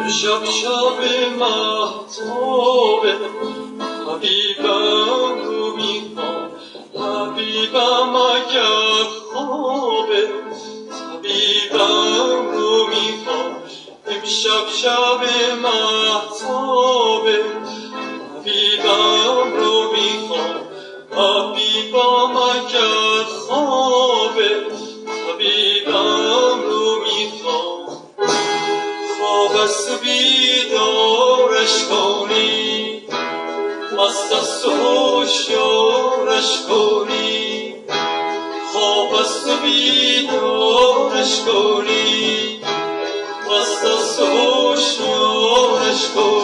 امشب شب مهتابه، حبیبم رو میخوام، حبیبم اگر خوابه، حبیبم رو میخوام. امشب شب مهتابه، حبیبم رو میخوام، حبیبم اگر خوابه، حبیبم رو میخوام. خواب است بیدارش کنی، مست است و هوشیارش کنی. خواب است بیدارش کنی، مست است و هوشیارش کنی.